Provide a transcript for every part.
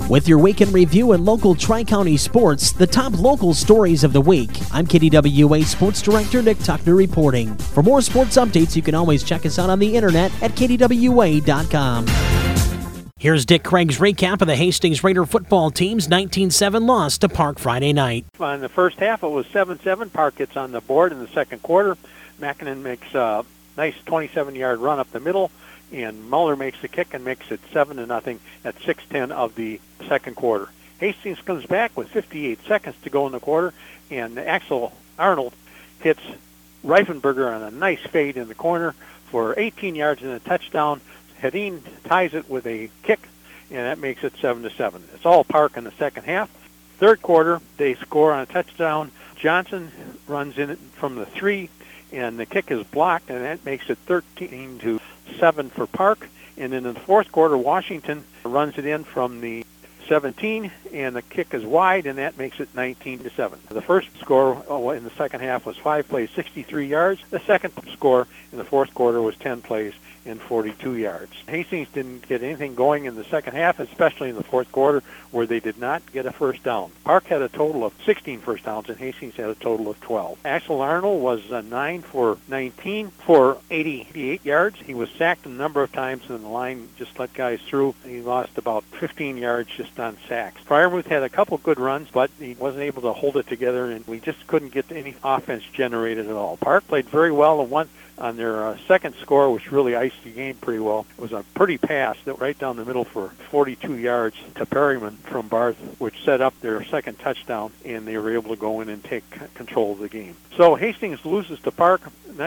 With your weekend review and local Tri-County sports, the top local stories of the week. I'm KDWA Sports Director Nick Tuckner reporting. For more sports updates, you can always check us out on the internet at KDWA.com. Here's Dick Craig's recap of the Hastings Raider football team's 19-7 loss to Park Friday night. In the first half, it was 7-7. Park gets on the board in the second quarter. Mackinnon makes a nice 27-yard run up the middle, and Muller makes the kick and makes it 7-0 at 6:10 of the second quarter. Hastings comes back with 58 seconds to go in the quarter, and Axel Arnold hits Reifenberger on a nice fade in the corner for 18 yards and a touchdown. Hedin ties it with a kick, and that makes it 7-7. It's all Park in the second half. Third quarter, they score on a touchdown. Johnson runs in from the 3, and the kick is blocked, and that makes it 13-7 for Park. And in the fourth quarter, Washington runs it in from the 17, and the kick is wide, and that makes it 19-7. The first score in the second half was 5 plays, 63 yards. The second score in the fourth quarter was 10 plays and 42 yards. Hastings didn't get anything going in the second half, especially in the fourth quarter, where they did not get a first down. Park had a total of 16 first downs, and Hastings had a total of 12. Axel Arnold was 9 for 19 for 88 yards. He was sacked a number of times, and the line just let guys through. He lost about 15 yards just on sacks. Freiermuth had a couple good runs, but he wasn't able to hold it together, and we just couldn't get any offense generated at all. Park played very well and won on their second score, which really iced the game pretty well. It was a pretty pass that right down the middle for 42 yards to Perryman from Barth, which set up their second touchdown, and they were able to go in and take control of the game. So Hastings loses to Park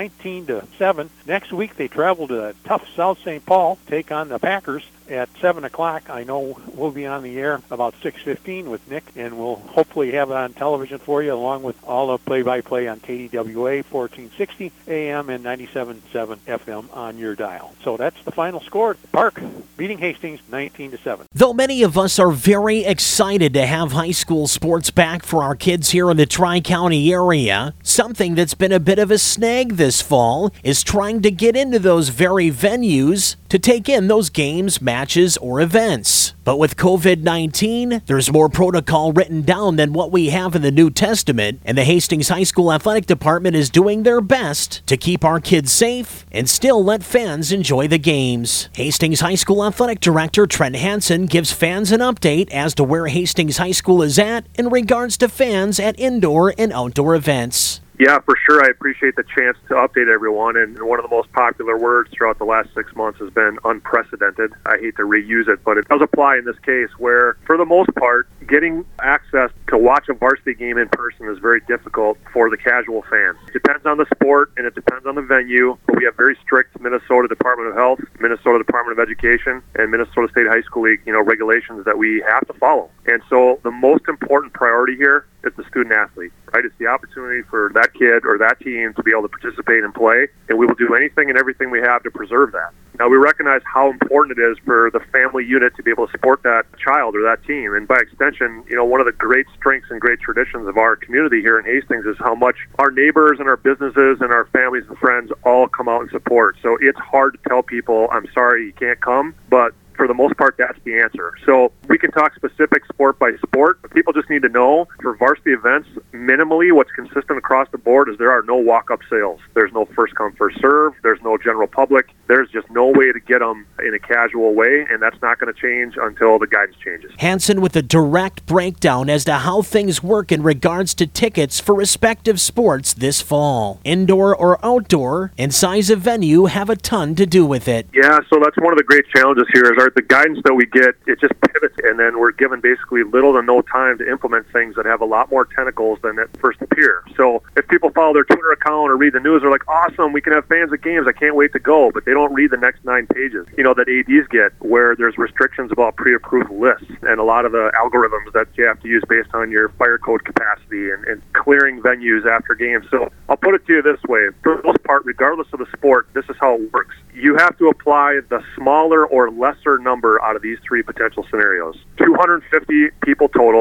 19-7. Next week they travel to tough South St. Paul, take on the Packers at 7 o'clock. I know we'll be on the air about 6:15 with Nick, and we'll hopefully have it on television for you, along with all the play-by-play on KDWA 1460 AM and 97.7 FM on your dial. So that's the final score. Park beating Hastings 19-7. Though many of us are very excited to have high school sports back for our kids here in the Tri-County area, something that's been a bit of a snag this fall is trying to get into those very venues to take in those games, matches, or events. But with COVID-19, there's more protocol written down than what we have in the New Testament, and the Hastings High School Athletic Department is doing their best to keep our kids safe and still let fans enjoy the games. Hastings High School Athletic Director Trent Hansen gives fans an update as to where Hastings High School is at in regards to fans at indoor and outdoor events. Yeah, for sure. I appreciate the chance to update everyone. And one of the most popular words throughout the last 6 months has been unprecedented. I hate to reuse it, but it does apply in this case where, for the most part, getting access to watch a varsity game in person is very difficult for the casual fan. It depends on the sport and it depends on the venue, but we have very strict Minnesota Department of Health, Minnesota Department of Education, and Minnesota State High School League, regulations that we have to follow. And so the most important priority here is the student athlete, right? It's the opportunity for that kid or that team to be able to participate and play, and we will do anything and everything we have to preserve that. Now, we recognize how important it is for the family unit to be able to support that child or that team. And by extension, one of the great strengths and great traditions of our community here in Hastings is how much our neighbors and our businesses and our families and friends all come out and support. So it's hard to tell people, I'm sorry you can't come, but for the most part, that's the answer. So we can talk specific sport by sport, but people just need to know for varsity events, minimally what's consistent across the board is there are no walk-up sales. There's no first come, first serve. There's no general public. There's just no way to get them in a casual way, and that's not going to change until the guidance changes. Hansen with a direct breakdown as to how things work in regards to tickets for respective sports this fall. Indoor or outdoor, and size of venue have a ton to do with it. Yeah, so that's one of the great challenges here is the guidance that we get, it just pivots, and then we're given basically little to no time to implement things that have a lot more tentacles than at first appear. So if people follow their Twitter account or read the news, they're like, awesome, we can have fans at games, I can't wait to go, but they don't read the next 9 pages, that ADs get, where there's restrictions about pre-approved lists and a lot of the algorithms that you have to use based on your fire code capacity and clearing venues after games. So I'll put it to you this way, for the most part, regardless of the sport, this is how it works. You have to apply the smaller or lesser number out of these 3 potential scenarios. 250 people total,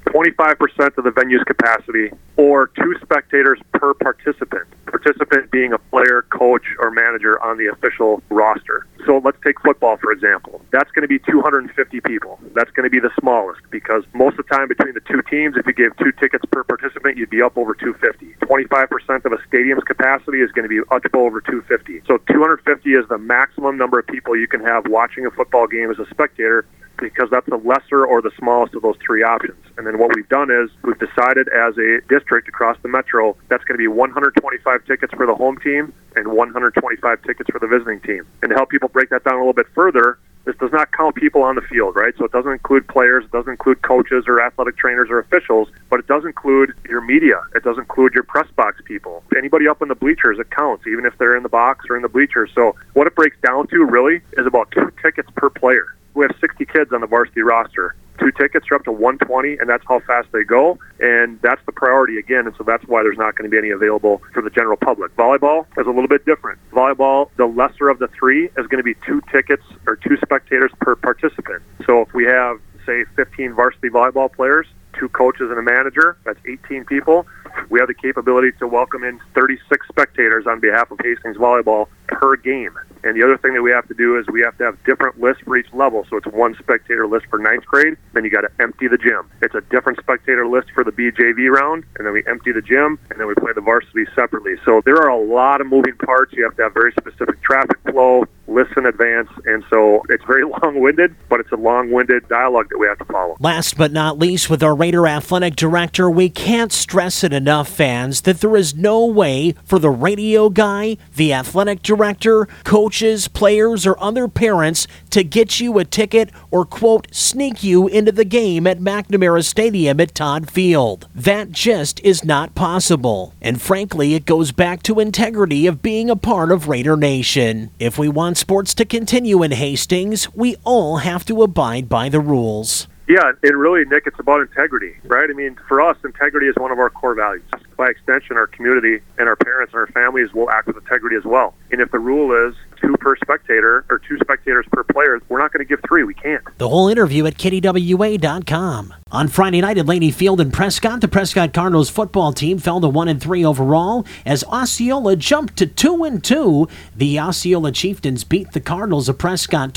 25% of the venue's capacity, or 2 spectators per participant. Participant being a player, coach, or manager on the official roster. So let's take football, for example. That's going to be 250 people. That's going to be the smallest, because most of the time between the two teams, if you gave 2 tickets per participant, you'd be up over 250. 25% of a stadium's capacity is going to be up over 250. So 250 is the maximum number of people you can have watching a football game as a spectator, because that's the lesser or the smallest of those 3 options. And then what we've done is we've decided as a district across the metro, that's going to be 125 tickets for the home team and 125 tickets for the visiting team. And to help people break that down a little bit further, this does not count people on the field, right? So it doesn't include players, it doesn't include coaches or athletic trainers or officials, but it does include your media. It does include your press box people. Anybody up in the bleachers, it counts, even if they're in the box or in the bleachers. So what it breaks down to really is about 2 tickets per player. We have 60 kids on the varsity roster. 2 tickets are up to 120, and that's how fast they go. And that's the priority again, and so that's why there's not going to be any available for the general public. Volleyball is a little bit different. Volleyball, the lesser of the 3, is going to be 2 tickets or 2 spectators per participant. So if we have, say, 15 varsity volleyball players, 2 coaches and a manager, that's 18 people. We have the capability to welcome in 36 spectators on behalf of Hastings Volleyball per game. And the other thing that we have to do is we have to have different lists for each level. So it's 1 spectator list for 9th grade, then you got to empty the gym. It's a different spectator list for the BJV round, and then we empty the gym, and then we play the varsity separately. So there are a lot of moving parts. You have to have very specific traffic flow, lists in advance, and so it's very long-winded, but it's a long-winded dialogue that we have to follow. Last but not least, with our Raider Athletic Director, we can't stress it enough, fans, that there is no way for the radio guy, the athletic director, coaches, players, or other parents to get you a ticket or, quote, sneak you into the game at McNamara Stadium at Todd Field. That just is not possible. And frankly, it goes back to integrity of being a part of Raider Nation. If we want sports to continue in Hastings, we all have to abide by the rules. Yeah, and really, Nick, it's about integrity, right? I mean, for us, integrity is one of our core values. By extension, our community and our parents and our families will act with integrity as well. And if the rule is 2 per spectator or 2 spectators per player, we're not going to give 3. We can't. The whole interview at KDWA.com. On Friday night at Laney Field in Prescott, the Prescott Cardinals football team fell to 1-3 overall as Osceola jumped to 2-2. The Osceola Chieftains beat the Cardinals of Prescott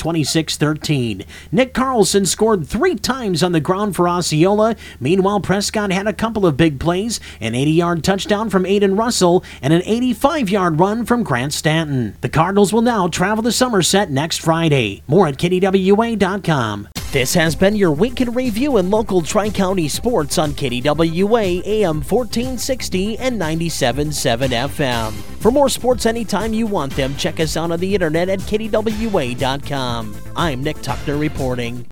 26-13. Nick Carlson scored 3 times on the ground for Osceola. Meanwhile, Prescott had a couple of big plays, an 80-yard touchdown from Aiden Russell and an 85-yard run from Grant Stanton. The Cardinals will now travel to Somerset next Friday. More at KDWA.com. This has been your week in review in local Tri-County sports on KDWA AM 1460 and 97.7 FM. For more sports anytime you want them, check us out on the internet at KDWA.com. I'm Nick Tuckner reporting.